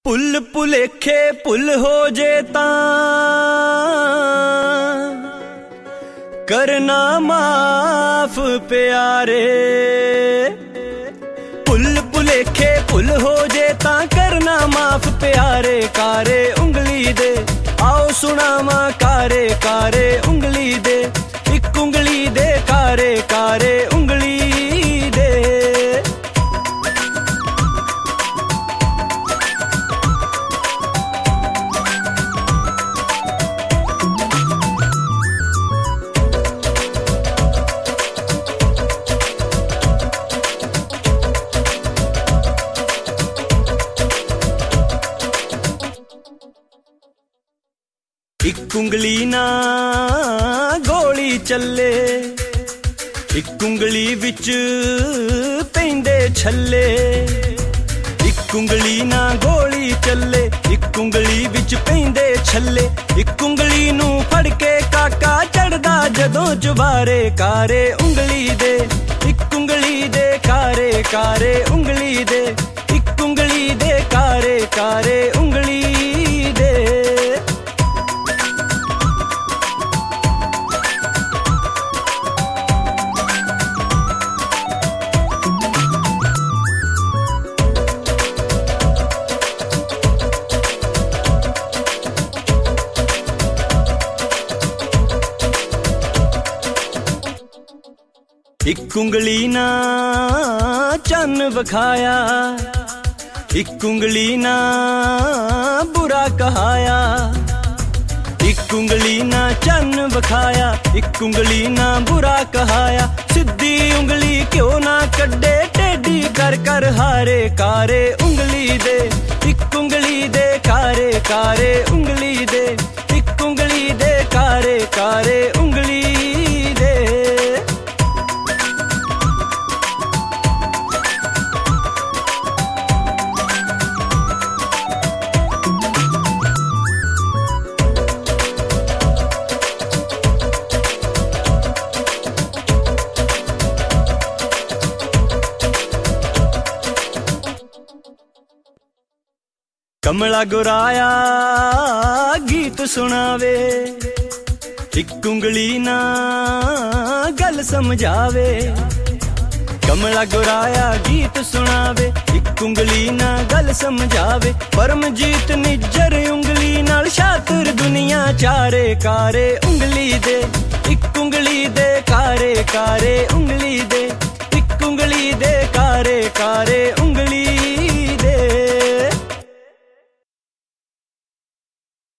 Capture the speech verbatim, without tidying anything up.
ਭੁੱਲ ਭੁਲੇਖੇ ਭੁੱਲ ਹੋ ਜੇ ਤਾਂ ਕਰਨਾ ਮਾਫ ਪਿਆਰੇ। ਭੁੱਲ ਭੁਲੇਖੇ ਭੁੱਲ ਹੋ ਜੇ ਤਾਂ ਕਰਨਾ ਮਾਫ ਪਿਆਰੇ। ਕਾਰੇ ਉਂਗਲੀ ਦੇ ਆਓ ਸੁਣਾਵਾਂ ਕਾਰੇ ਕਾਰੇ ਉਂਗਲੀ ਦੇ, ਇੱਕ ਉਂਗਲੀ ਦੇ ਕਾਰੇ ਕਾਰੇ ਉਂਗਲੀ ਦੇ। ਇੱਕ ਉਂਗਲੀ ਨਾ ਗੋਲੀ ਚੱਲੇ, ਇੱਕ ਉਂਗਲੀ ਵਿੱਚ ਪੈਂਦੇ ਛੱਲੇ। ਇੱਕ ਉਂਗਲੀ ਨਾ ਗੋਲੀ ਚੱਲੇ, ਇੱਕ ਉਂਗਲੀ ਵਿੱਚ ਪੈਂਦੇ ਛੱਲੇ। ਇੱਕ ਉਂਗਲੀ ਨੂੰ ਫੜ ਕੇ ਕਾਕਾ ਚੜਦਾ ਜਦੋਂ ਚੁਬਾਰੇ। ਕਾਰੇ ਉਂਗਲੀ ਦੇ ਇੱਕ ਉਂਗਲੀ ਦੇ ਕਾਰੇ ਕਾਰੇ ਉਂਗਲੀ ਦੇ, ਇੱਕ ਉਂਗਲੀ ਦੇ ਕਾਰੇ ਕਾਰੇ ਉਂਗਲੀ ਦੇ। ਇੱਕ ਉਂਗਲੀ ਨਾ ਚੰਨ ਵਿਖਾਇਆ, ਇੱਕ ਉਂਗਲੀ ਨਾ ਬੁਰਾ ਕਹਾਇਆ। ਇੱਕ ਉਂਗਲੀ ਨਾ ਚੰਨ ਵਿਖਾਇਆ, ਇੱਕ ਉਂਗਲੀ ਨਾ ਬੁਰਾ ਕਹਾਇਆ। ਸਿੱਧੀ ਉਂਗਲੀ ਕਿਉਂ ਨਾ ਕੱਢੇ ਟੇਢੀ ਕਰ ਕਰ ਹਾਰੇ। ਕਾਰੇ ਉਂਗਲੀ ਦੇ ਇੱਕ ਉਂਗਲੀ ਦੇ ਕਾਰੇ ਕਾਰੇ ਉਂਗਲੀ ਦੇ, ਇੱਕ ਉਂਗਲੀ ਦੇ ਕਾਰੇ ਕਾਰੇ ਉਂਗਲੀ ਦੇ। ਕਮਲਾ ਗੁਰਾਇਆ ਗੀਤ ਸੁਣਾਵੇ, ਇੱਕ ਉਂਗਲੀ ਨਾ ਗੱਲ ਸਮਝਾਵੇ। ਕਮਲਾ ਗੁਰਾਇਆ ਗੀਤ ਸੁਣਾਵੇ, ਇੱਕ ਉਂਗਲੀ ਨਾ ਗੱਲ ਸਮਝਾਵੇ। ਪਰਮਜੀਤ ਨਿੱਜਰ ਉਂਗਲੀ ਨਾਲ ਸ਼ਾਤਰ ਦੁਨੀਆ ਚਾਰੇ। ਕਾਰੇ ਉਂਗਲੀ ਦੇ ਇੱਕ ਉਂਗਲੀ ਦੇ ਕਾਰੇ ਕਾਰੇ ਉਂਗਲੀ ਦੇ, ਇੱਕ ਉਂਗਲੀ ਦੇ ਕਾਰੇ ਕਾਰੇ ਉਂਗਲੀ